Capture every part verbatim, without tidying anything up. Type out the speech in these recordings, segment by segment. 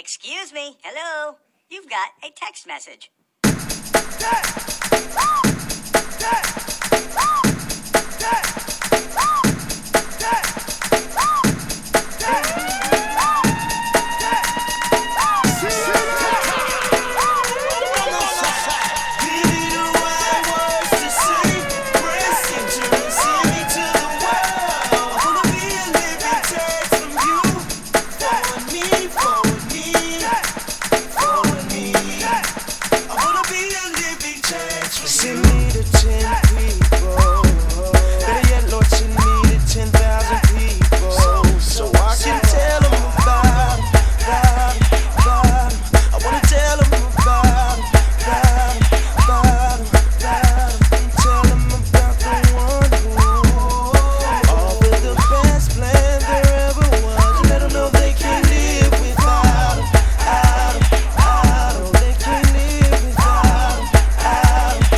Excuse me. Hello. You've got a text message. Send me to ten people. Better yet, Lord, send me to ten thousand people. So I can tell them about him, about him, about him. I wanna tell them about him, about him, about him, about him. Tell them about the one who offered the best plan there ever was. Let them know they can't live without him, out him, out him. They can't live without him, out him.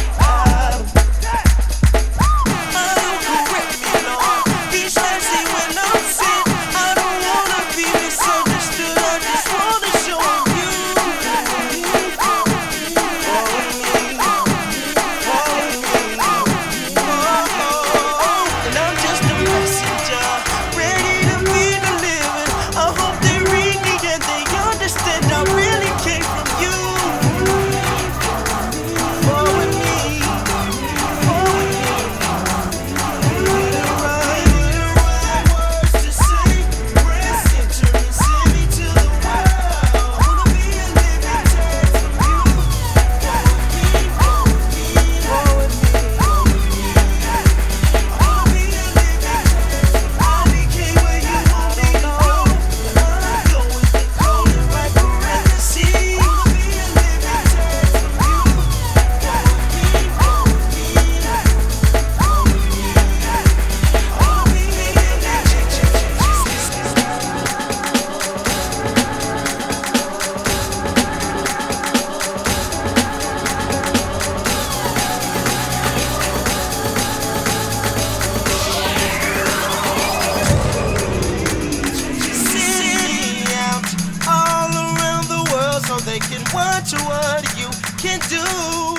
So they can watch what you can do.